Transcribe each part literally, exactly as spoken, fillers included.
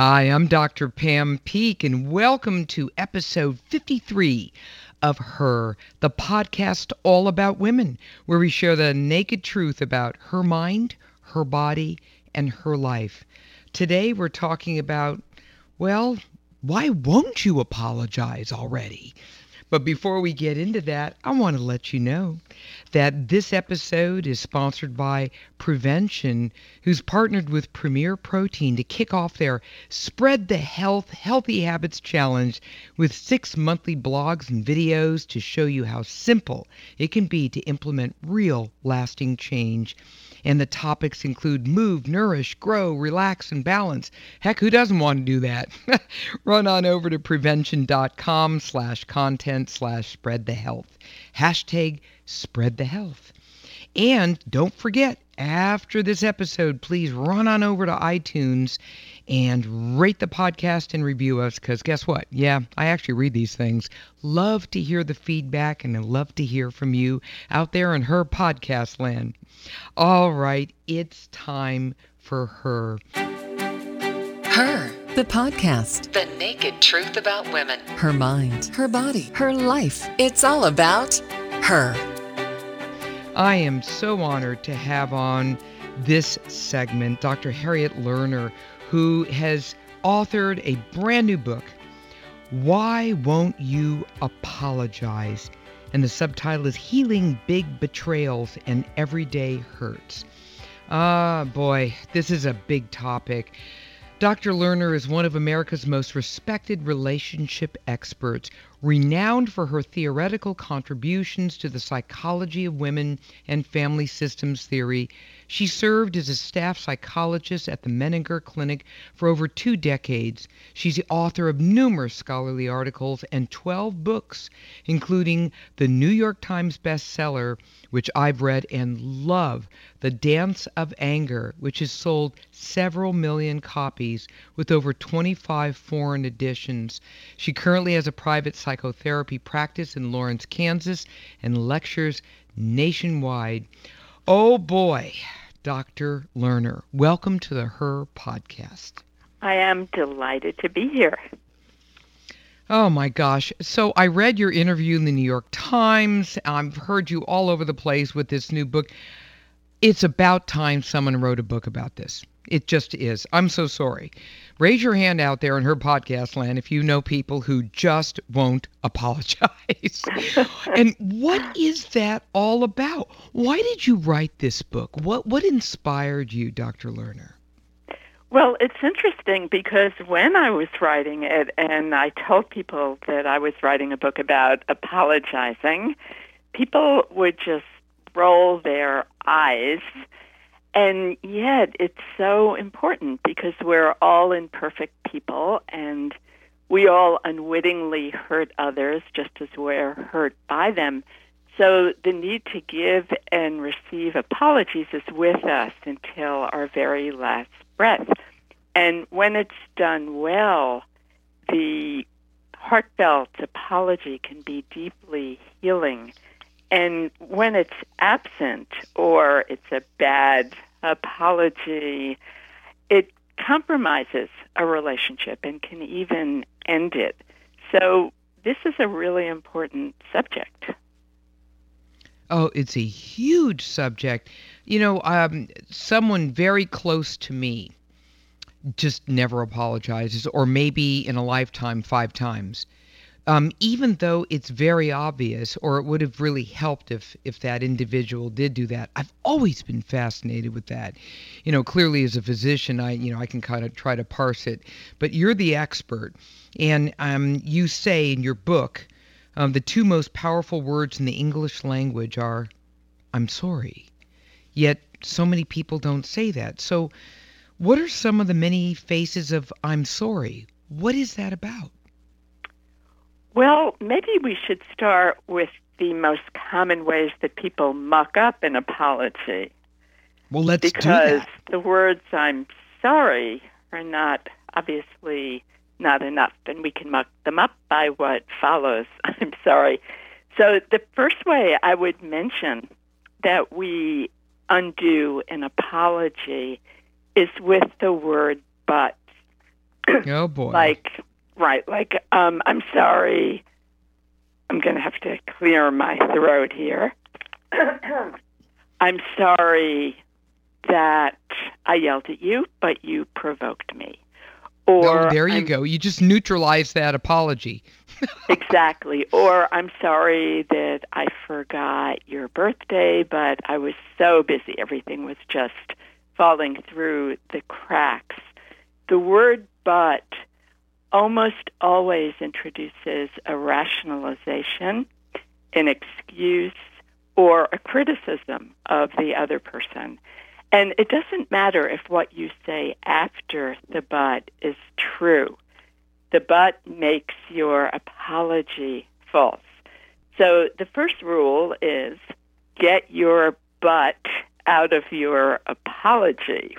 Hi, I'm Doctor Pam Peake, and welcome to episode fifty-three of Her, the podcast all about women, where we share the naked truth about her mind, her body, and her life. Today we're talking about, well, why won't you apologize already? But before we get into that, I want to let you know that this episode is sponsored by Prevention, who's partnered with Premier Protein to kick off their Spread the Health Healthy Habits Challenge with six monthly blogs and videos to show you how simple it can be to implement real lasting change. And the topics include move, nourish, grow, relax, and balance. Heck, who doesn't want to do that? Run on over to prevention.com slash content slash spread the health. Hashtag spread the health. And don't forget, after this episode, please run on over to iTunes and rate the podcast and review us, because guess what? Yeah, I actually read these things. Love to hear the feedback, and I love to hear from you out there in her podcast land. All right, it's time for Her. Her, the podcast. The naked truth about women. Her mind, her body, her life. It's all about her. I am so honored to have on this segment Doctor Harriet Lerner, who has authored a brand new book, Why Won't You Apologize? And the subtitle is Healing Big Betrayals and Everyday Hurts. Ah, boy, this is a big topic. Doctor Lerner is one of America's most respected relationship experts, renowned for her theoretical contributions to the psychology of women and family systems theory. She served as a staff psychologist at the Menninger Clinic for over two decades. She's the author of numerous scholarly articles and twelve books, including the New York Times bestseller, which I've read and love, The Dance of Anger, which has sold several million copies with over twenty-five foreign editions. She currently has a private psychotherapy practice in Lawrence, Kansas, and lectures nationwide. Oh boy, Doctor Lerner, welcome to the Her podcast. I am delighted to be here. Oh my gosh. So I read your interview in the New York Times. I've heard you all over the place with this new book. It's about time someone wrote a book about this. It just is. I'm so sorry. Raise your hand out there in her podcast land if you know people who just won't apologize. And what is that all about? Why did you write this book? What what inspired you, Doctor Lerner? Well, it's interesting because when I was writing it, and I told people that I was writing a book about apologizing, people would just roll their eyes. And yet it's so important because we're all imperfect people and we all unwittingly hurt others just as we're hurt by them. So the need to give and receive apologies is with us until our very last breath. And when it's done well, the heartfelt apology can be deeply healing. And when it's absent or it's a bad apology, it compromises a relationship and can even end it. So this is a really important subject. Oh, it's a huge subject. You know, um, someone very close to me just never apologizes, or maybe in a lifetime five times. Um, even though it's very obvious, or it would have really helped if if that individual did do that. I've always been fascinated with that. You know, clearly as a physician, I you know I can kind of try to parse it, but you're the expert, and um, you say in your book, um, the two most powerful words in the English language are, "I'm sorry." Yet so many people don't say that. So, what are some of the many faces of "I'm sorry"? What is that about? Well, maybe we should start with the most common ways that people muck up an apology. Well, let's because do that. The words "I'm sorry" are not obviously not enough, and we can muck them up by what follows. I'm sorry. So the first way I would mention that we undo an apology is with the word "but." Oh, boy. Like, right, like, um, I'm sorry. I'm going to have to clear my throat here. I'm sorry that I yelled at you, but you provoked me. Or oh, there you I'm, go. You just neutralize that apology. Exactly. Or I'm sorry that I forgot your birthday, but I was so busy. Everything was just falling through the cracks. The word but almost always introduces a rationalization, an excuse, or a criticism of the other person. And it doesn't matter if what you say after the but is true. The but makes your apology false. So the first rule is get your but out of your apology.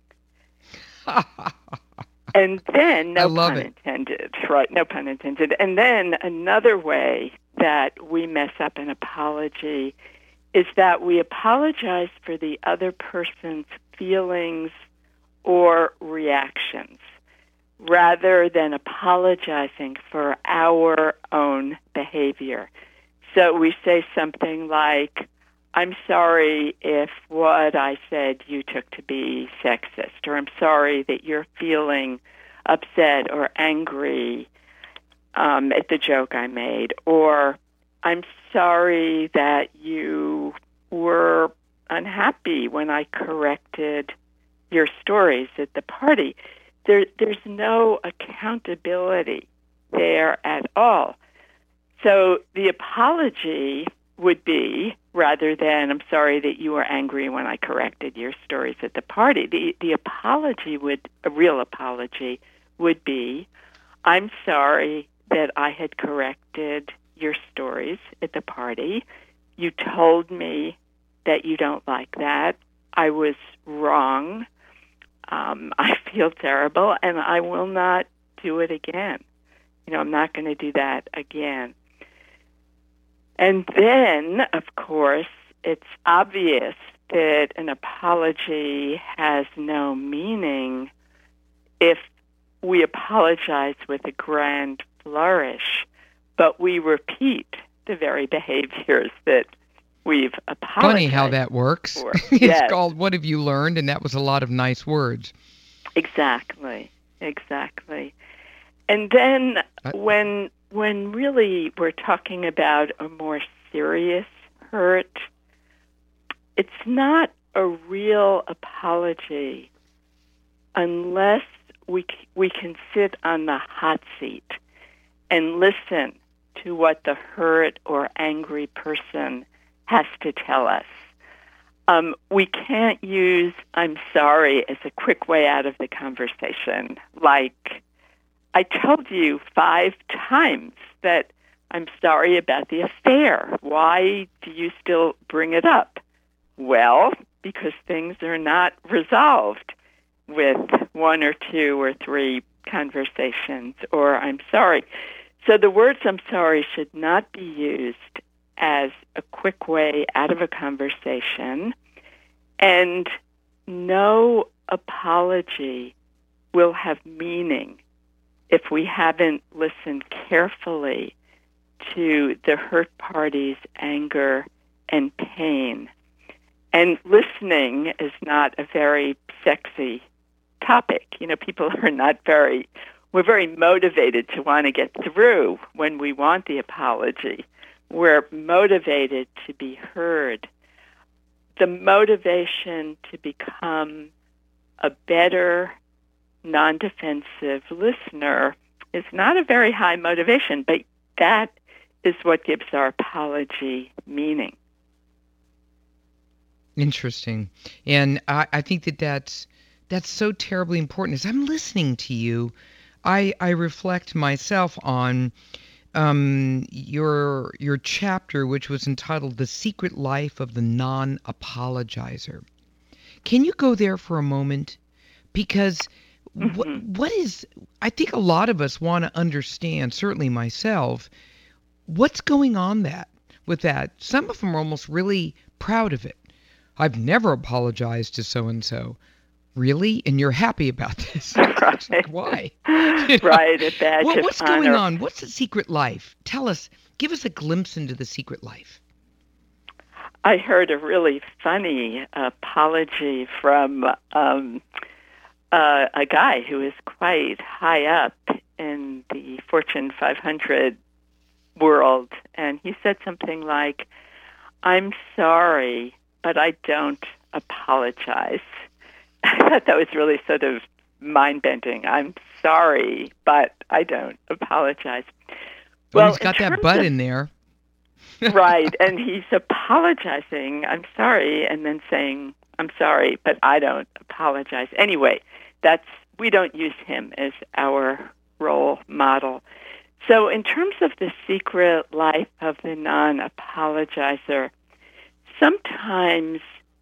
And then, no pun it. intended, right? No pun intended. And then another way that we mess up an apology is that we apologize for the other person's feelings or reactions, rather than apologizing for our own behavior. So we say something like, I'm sorry if what I said you took to be sexist, or I'm sorry that you're feeling upset or angry um, at the joke I made, or I'm sorry that you were unhappy when I corrected your stories at the party. There, there's no accountability there at all. So the apology would be, rather than, I'm sorry that you were angry when I corrected your stories at the party, the, the apology would, a real apology, would be, I'm sorry that I had corrected your stories at the party. You told me that you don't like that. I was wrong. Um, I feel terrible, and I will not do it again. You know, I'm not going to do that again. And then, of course, it's obvious that an apology has no meaning if we apologize with a grand flourish, but we repeat the very behaviors that we've apologized. Funny how that works. It's yes. called What Have You Learned? And that was a lot of nice words. Exactly. Exactly. And then uh, when when really we're talking about a more serious hurt, it's not a real apology unless we we can sit on the hot seat and listen to what the hurt or angry person has to tell us. Um, we can't use I'm sorry as a quick way out of the conversation. Like, I told you five times that I'm sorry about the affair. Why do you still bring it up? Well, because things are not resolved with one or two or three conversations, or I'm sorry. So the words I'm sorry should not be used as a quick way out of a conversation, and no apology will have meaning if we haven't listened carefully to the hurt party's anger and pain. And listening is not a very sexy topic. You know, people are not very, we're very motivated to want to get through when we want the apology. We're motivated to be heard. The motivation to become a better, non-defensive listener is not a very high motivation, but that is what gives our apology meaning. Interesting. And I, I think that that's, that's so terribly important. As I'm listening to you, I, I reflect myself on um, your your chapter, which was entitled The Secret Life of the Non-Apologizer. Can you go there for a moment? Because mm-hmm. what what is, I think a lot of us want to understand, certainly myself, what's going on that with that. Some of them are almost really proud of it. I've never apologized to so-and-so. Really? And you're happy about this? Right. Like, why? You know? Right, a badge what, of what's honor. going on? What's the secret life? Tell us. Give us a glimpse into the secret life. I heard a really funny apology from um, uh, a guy who is quite high up in the Fortune five hundred world, and he said something like, "I'm sorry, but I don't apologize." I thought that was really sort of mind-bending. I'm sorry, but I don't apologize. Well, he's got that butt of, in there. Right, and he's apologizing, I'm sorry, and then saying, I'm sorry, but I don't apologize. Anyway, that's we don't use him as our role model. So in terms of the secret life of the non-apologizer, sometimes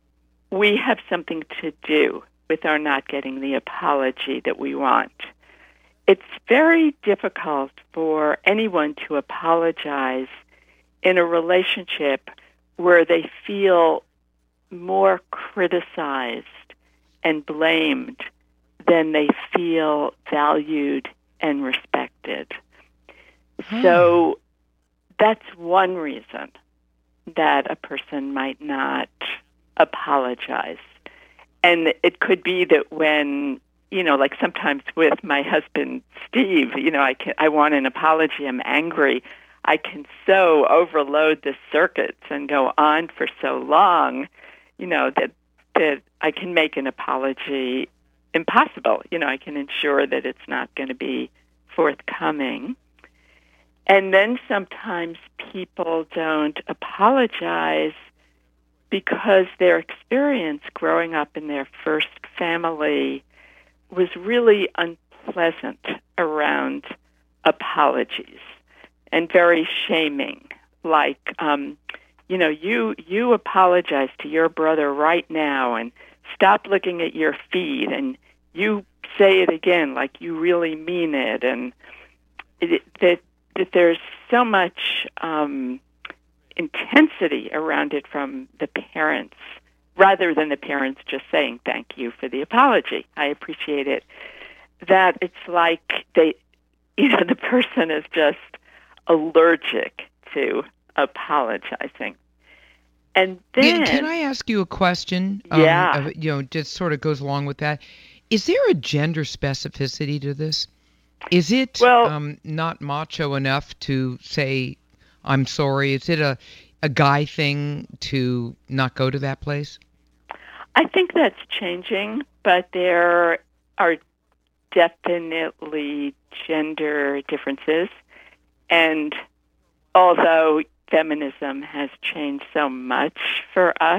we have something to do with our not getting the apology that we want. It's very difficult for anyone to apologize in a relationship where they feel more criticized and blamed than they feel valued and respected. Hmm. So that's one reason that a person might not apologize. And it could be that when, you know, like sometimes with my husband, Steve, you know, I can, I want an apology, I'm angry. I can so overload the circuits and go on for so long, you know, that that I can make an apology impossible. You know, I can ensure that it's not going to be forthcoming. And then sometimes people don't apologize because their experience growing up in their first family was really unpleasant around apologies and very shaming. Like, um, you know, you you apologize to your brother right now and stop looking at your feet, and you say it again like you really mean it, and it, that that there's so much um, intensity around it from the parents, rather than the parents just saying thank you for the apology. I appreciate it. That it's like they, you know, the person is just allergic to apologizing. And then, can I ask you a question? Yeah. Um, you know, just sort of goes along with that. Is there a gender specificity to this? Is it well, um, not macho enough to say, I'm sorry? Is it a, a guy thing to not go to that place? I think that's changing, but there are definitely gender differences. And although feminism has changed so much for us,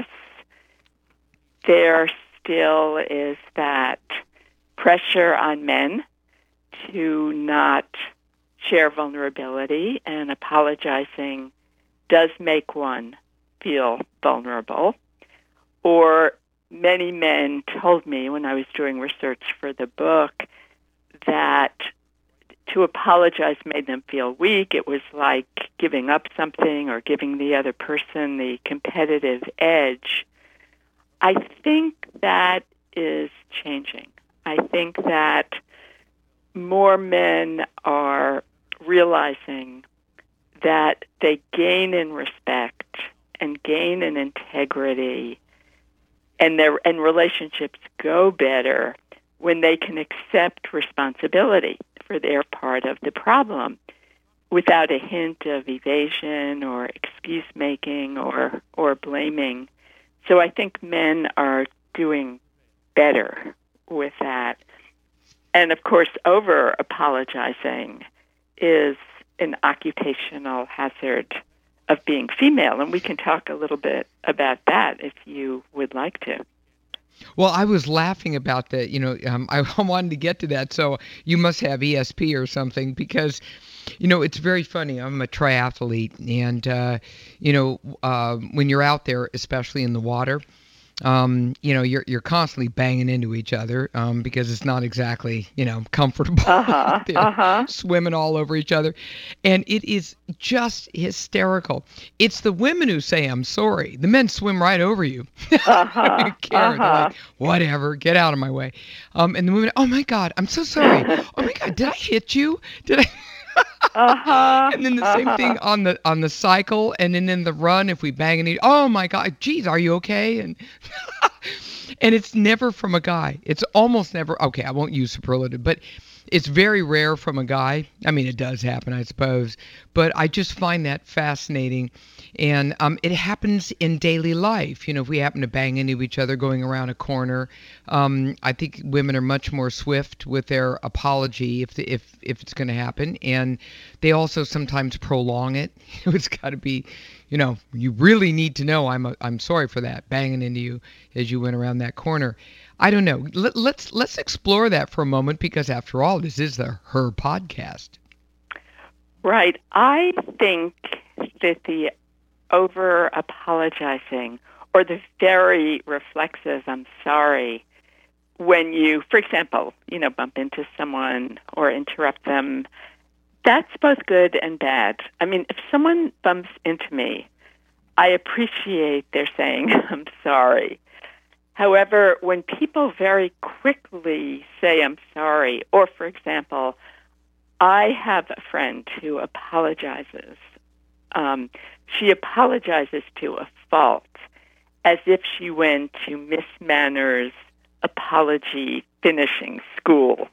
there still is that pressure on men to not share vulnerability, and apologizing does make one feel vulnerable. Or many men told me when I was doing research for the book that to apologize made them feel weak. It was like giving up something or giving the other person the competitive edge. I think that is changing. I think that more men are realizing that they gain in respect and gain in integrity, and their and relationships go better when they can accept responsibility for their part of the problem without a hint of evasion or excuse-making or, or blaming. So I think men are doing better with that. And, of course, over-apologizing is an occupational hazard of being female, and we can talk a little bit about that if you would like to. Well, I was laughing about that. You know, um, I wanted to get to that. So you must have E S P or something, because, you know, it's very funny. I'm a triathlete, and, uh, you know, uh, when you're out there, especially in the water, um, you know, you're you're constantly banging into each other um, because it's not exactly, you know, comfortable. Uh-huh, They're uh-huh. swimming all over each other. And it is just hysterical. It's the women who say, I'm sorry. The men swim right over you. Uh-huh, Karen, they're uh-huh. like, whatever, get out of my way. Um, and the women, oh my God, I'm so sorry. Oh my God, did I hit you? Did I? Uh-huh, And then the uh-huh. same thing on the on the cycle, and then in the run, if we bang and eat, oh my God, geez, are you okay? And and it's never from a guy. It's almost never. Okay, I won't use superlative, but it's very rare from a guy. I mean, it does happen, I suppose, but I just find that fascinating. And um, it happens in daily life. You know, if we happen to bang into each other going around a corner, um, I think women are much more swift with their apology if the, if if it's going to happen, and they also sometimes prolong it. It's got to be, you know, you really need to know I'm a, I'm sorry for that, banging into you as you went around that corner. I don't know. Let, let's let's explore that for a moment, because after all, this is the Her podcast. Right. I think that the over apologizing or the very reflexive I'm sorry when you, for example, you know, bump into someone or interrupt them, that's both good and bad. I mean, if someone bumps into me, I appreciate their saying I'm sorry. However, when people very quickly say I'm sorry, or for example, I have a friend who apologizes. Um, she apologizes to a fault as if she went to Miss Manners apology finishing school.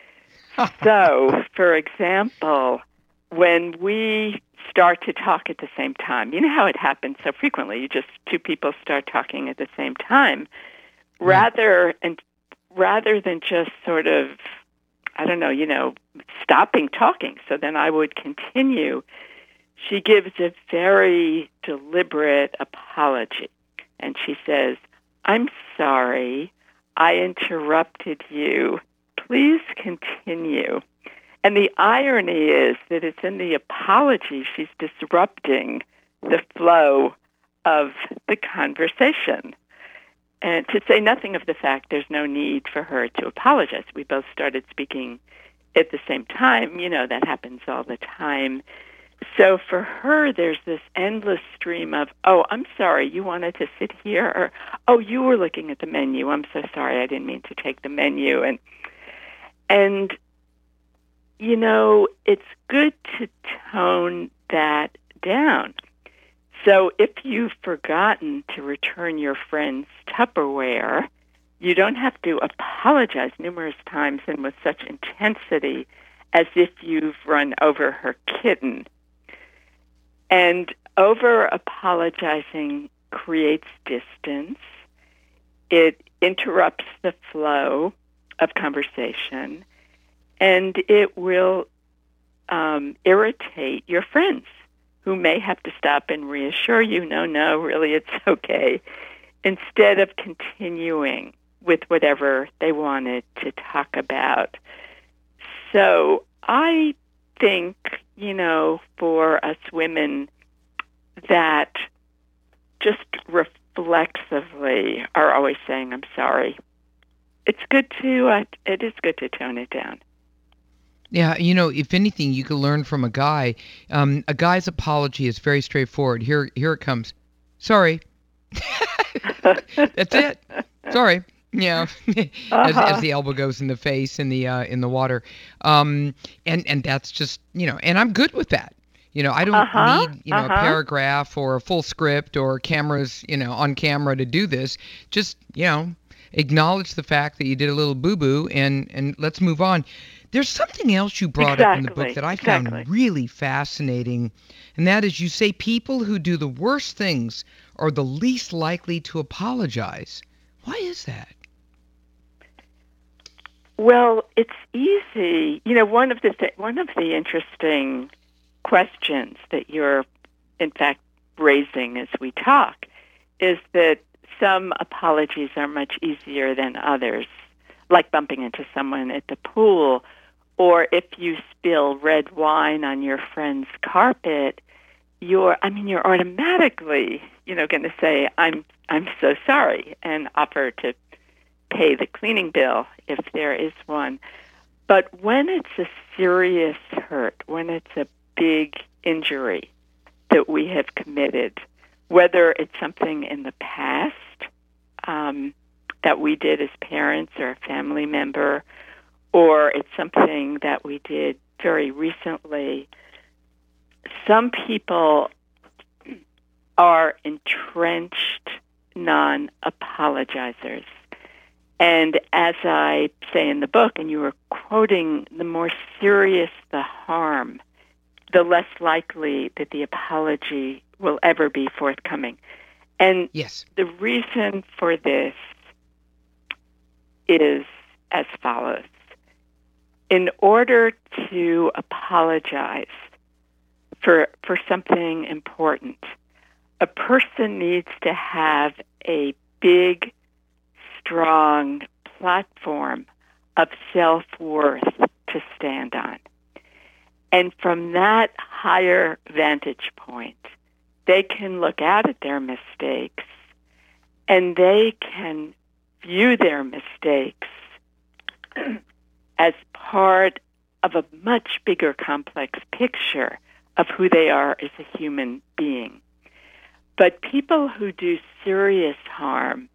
So, for example, when we start to talk at the same time, you know how it happens so frequently, you just, two people start talking at the same time, rather and rather than just sort of, I don't know, you know, stopping talking. So then I would continue. She gives a very deliberate apology. And she says, I'm sorry, I interrupted you. Please continue. And the irony is that it's in the apology she's disrupting the flow of the conversation. And to say nothing of the fact there's no need for her to apologize. We both started speaking at the same time. You know, that happens all the time. So for her, there's this endless stream of, oh, I'm sorry, you wanted to sit here? Or, oh, you were looking at the menu. I'm so sorry, I didn't mean to take the menu. And, and you know, it's good to tone that down. So if you've forgotten to return your friend's Tupperware, you don't have to apologize numerous times and with such intensity as if you've run over her kitten. And over-apologizing creates distance. It interrupts the flow of conversation, and it will um, irritate your friends, who may have to stop and reassure you, no, no, really, it's okay, instead of continuing with whatever they wanted to talk about. So I think, you know, for us women that just reflexively are always saying, I'm sorry, it's good to, uh, it is good to tone it down. Yeah, you know, if anything, you could learn from a guy. Um, a guy's apology is very straightforward. Here, here it comes. Sorry. That's it. Sorry. Yeah, as, uh-huh. as the elbow goes in the face in the uh, in the water, um, and and that's just, you know, and I'm good with that. You know, I don't uh-huh. need, you know, uh-huh. a paragraph or a full script or cameras, you know, on camera to do this. Just, you know, acknowledge the fact that you did a little boo-boo, and and let's move on. There's something else you brought exactly. up in the book that I found exactly. really fascinating, and that is you say people who do the worst things are the least likely to apologize. Why is that? Well, it's easy. You know, one of the th- one of the interesting questions that you're, in fact, raising as we talk is that some apologies are much easier than others, like bumping into someone at the pool, or if you spill red wine on your friend's carpet, you're, I mean, you're automatically, you know, going to say, I'm I'm so sorry, and offer to pay the cleaning bill if there is one. But when it's a serious hurt, when it's a big injury that we have committed, whether it's something in the past um, that we did as parents or a family member, or it's something that we did very recently, some people are entrenched non-apologizers. And as I say in the book, and you were quoting, the more serious the harm, the less likely that the apology will ever be forthcoming. And yes. The reason for this is as follows. In order to apologize for for something important, a person needs to have a big, strong platform of self-worth to stand on. And from that higher vantage point, they can look out at their mistakes and they can view their mistakes as part of a much bigger complex picture of who they are as a human being. But people who do serious harm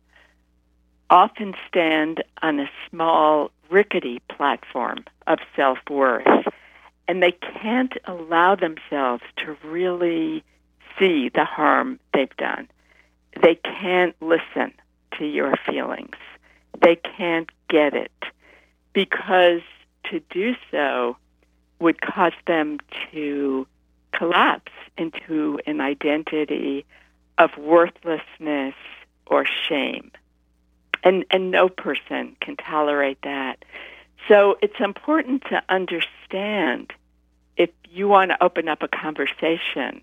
often stand on a small, rickety platform of self-worth, and they can't allow themselves to really see the harm they've done. They can't listen to your feelings. They can't get it, because to do so would cause them to collapse into an identity of worthlessness or shame. And and no person can tolerate that. So it's important to understand, if you want to open up a conversation,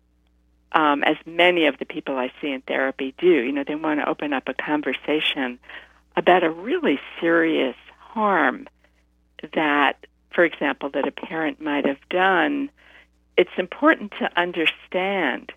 um, as many of the people I see in therapy do, you know, they want to open up a conversation about a really serious harm that, for example, that a parent might have done. It's important to understand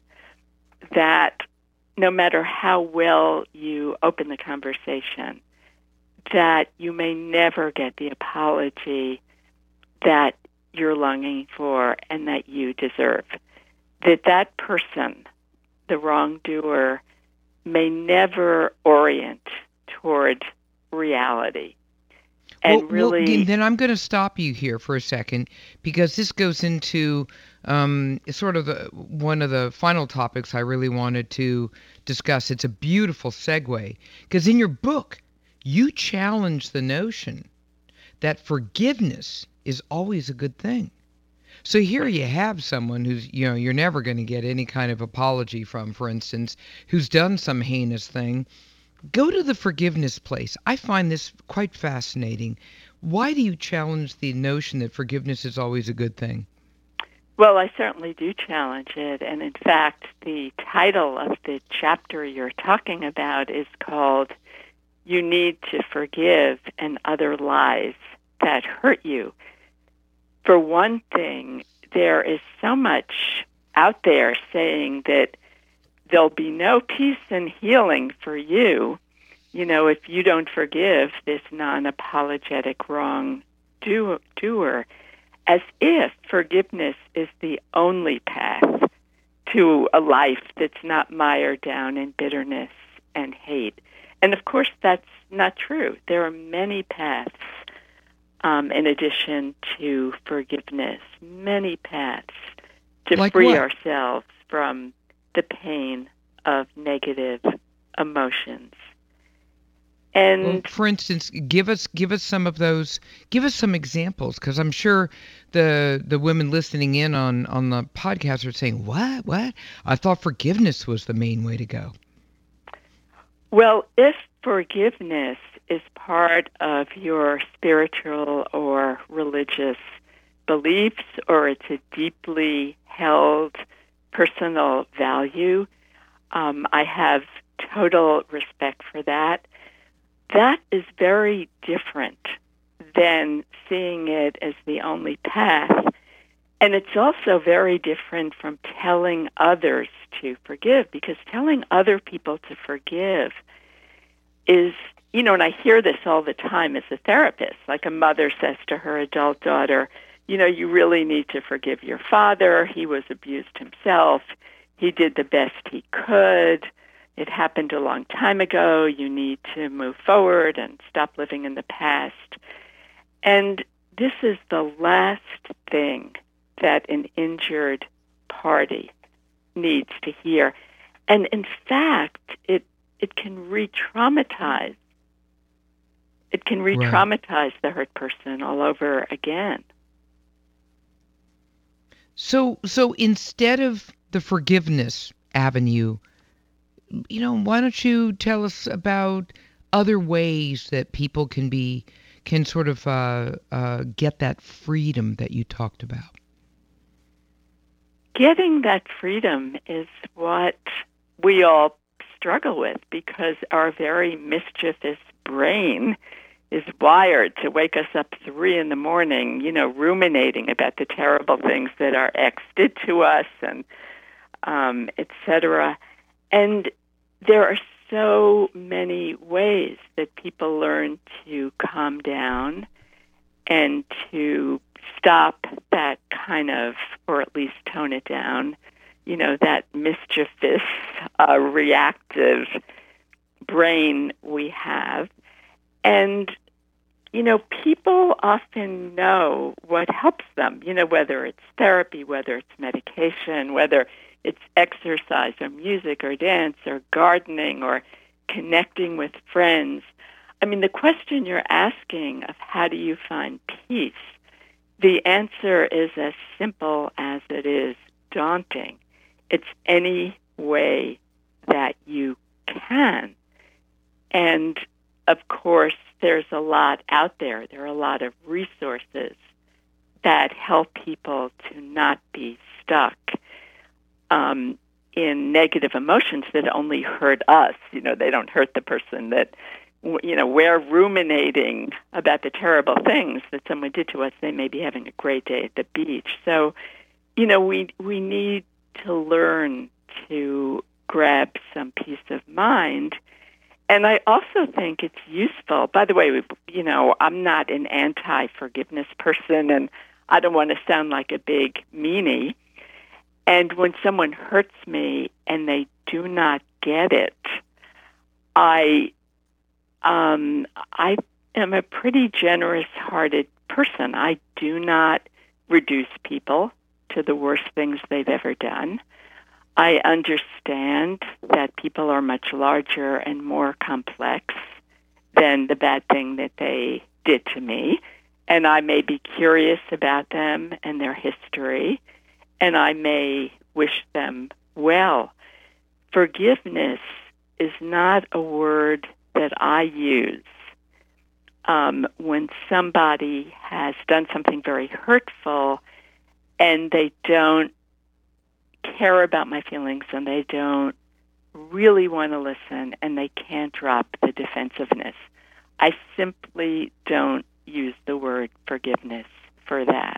that no matter how well you open the conversation, that you may never get the apology that you're longing for and that you deserve. That that person, the wrongdoer, may never orient toward reality. And well, really, well, then I'm going to stop you here for a second, because this goes into um, sort of the, one of the final topics I really wanted to discuss. It's a beautiful segue, because in your book, you challenge the notion that forgiveness is always a good thing. So here you have someone who's, you know, you're never going to get any kind of apology from, for instance, who's done some heinous thing. Go to the forgiveness place. I find this quite fascinating. Why do you challenge the notion that forgiveness is always a good thing? Well, I certainly do challenge it. And in fact, the title of the chapter you're talking about is called You Need to Forgive and Other Lies That Hurt You. For one thing, there is so much out there saying that there'll be no peace and healing for you, you know, if you don't forgive this non-apologetic wrongdoer, as if forgiveness is the only path to a life that's not mired down in bitterness and hate. And of course, that's not true. There are many paths um, in addition to forgiveness, many paths to like free what? ourselves from the pain of negative emotions. And well, for instance, give us give us some of those. Give us some examples, because I'm sure the the women listening in on on the podcast are saying, "What? What? I thought forgiveness was the main way to go." Well, if forgiveness is part of your spiritual or religious beliefs, or it's a deeply held personal value, um, I have total respect for that. That is very different than seeing it as the only path. And it's also very different from telling others to forgive, because telling other people to forgive is, you know, and I hear this all the time as a therapist, like a mother says to her adult daughter, you know, you really need to forgive your father. He was abused himself. He did the best he could. It happened a long time ago. You need to move forward and stop living in the past. And this is the last thing that an injured party needs to hear. And in fact, it it can re-traumatize. It can re-traumatize right. the hurt person all over again. So so instead of the forgiveness avenue, you know, why don't you tell us about other ways that people can be can sort of uh, uh, get that freedom that you talked about? Getting that freedom is what we all struggle with, because our very mischievous brain is wired to wake us up three in the morning, you know, ruminating about the terrible things that our ex did to us, and um, et cetera. And there are so many ways that people learn to calm down and to stop that kind of, or at least tone it down, you know, that mischievous, uh, reactive brain we have. And, you know, people often know what helps them, you know, whether it's therapy, whether it's medication, whether it's exercise or music or dance or gardening or connecting with friends. I mean, the question you're asking of how do you find peace, the answer is as simple as it is daunting. It's any way that you can. And, of course, there's a lot out there. There are a lot of resources that help people to not be stuck um, in negative emotions that only hurt us. You know, they don't hurt the person that, you know, we're ruminating about the terrible things that someone did to us. They may be having a great day at the beach. So, you know, we we need to learn to grab some peace of mind. And I also think it's useful. By the way, you know, I'm not an anti-forgiveness person, and I don't want to sound like a big meanie. And when someone hurts me and they do not get it, I um, I am a pretty generous-hearted person. I do not reduce people to the worst things they've ever done. I understand that people are much larger and more complex than the bad thing that they did to me. And I may be curious about them and their history, and I may wish them well. Forgiveness is not a word that I use um, when somebody has done something very hurtful and they don't care about my feelings and they don't really want to listen and they can't drop the defensiveness. I simply don't use the word forgiveness for that.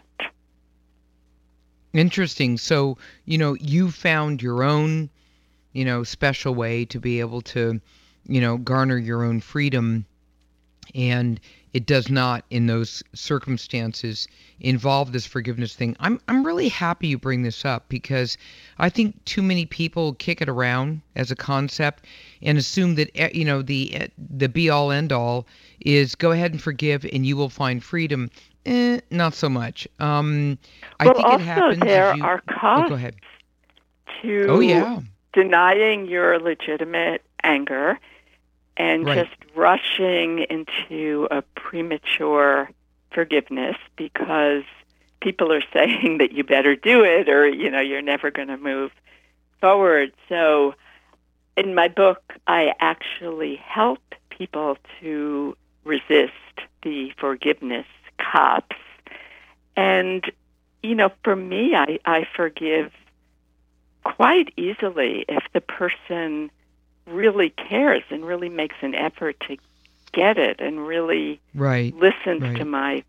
Interesting. So, you know, you found your own, you know, special way to be able to, you know, garner your own freedom, and it does not, in those circumstances, involve this forgiveness thing. I'm I'm really happy you bring this up, because I think too many people kick it around as a concept and assume that, you know, the the be all end all is go ahead and forgive and you will find freedom. Eh, not so much. Um, I well, think also it happens. there you, are costs oh, go ahead. to oh, yeah. denying your legitimate anger and right. just rushing into a premature forgiveness because people are saying that you better do it, or, you know, you're never going to move forward. So in my book, I actually help people to resist the forgiveness cops. And, you know, for me, I, I forgive quite easily if the person really cares and really makes an effort to get it and really right. listens right. to my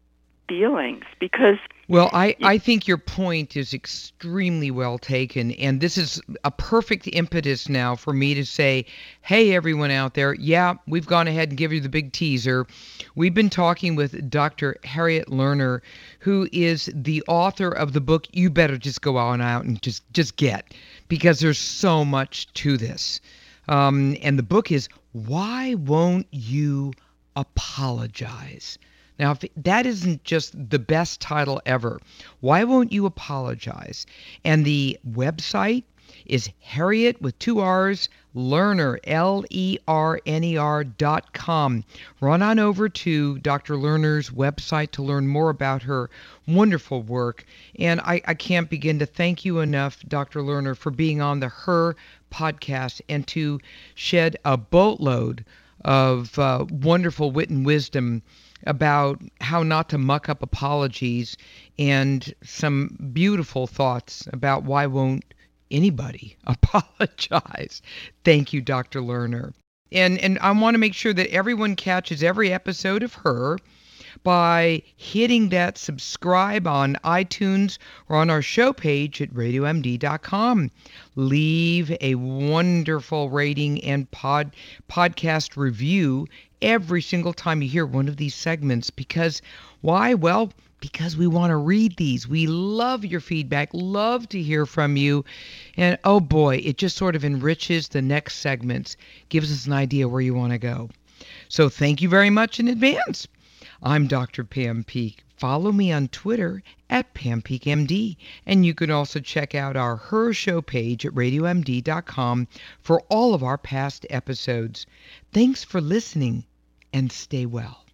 feelings because Well, I, I think your point is extremely well taken, and this is a perfect impetus now for me to say, hey, everyone out there, yeah, we've gone ahead and given you the big teaser. We've been talking with Doctor Harriet Lerner, who is the author of the book You Better Just Go On Out and Just, just Get, because there's so much to this. Um, and the book is Why Won't You Apologize? Now, if that isn't just the best title ever, Why Won't You Apologize? And the website is Harriet with two R's, Lerner, L E R N E R dot com. Run on over to Doctor Lerner's website to learn more about her wonderful work. And I, I can't begin to thank you enough, Doctor Lerner, for being on the Her podcast and to shed a boatload of uh, wonderful wit and wisdom about how not to muck up apologies and some beautiful thoughts about why won't anybody apologize. Thank you, Doctor Lerner. And and I want to make sure that everyone catches every episode of Her by hitting that subscribe on iTunes or on our show page at radio m d dot com. Leave a wonderful rating and pod podcast review every single time you hear one of these segments. Because why? Well, because we want to read these. We love your feedback, love to hear from you. And oh boy, it just sort of enriches the next segments, gives us an idea where you want to go. So thank you very much in advance. I'm Doctor Pam Peeke. Follow me on Twitter at Pam Peeke M D. And you can also check out our Her Show page at radio m d dot com for all of our past episodes. Thanks for listening and stay well.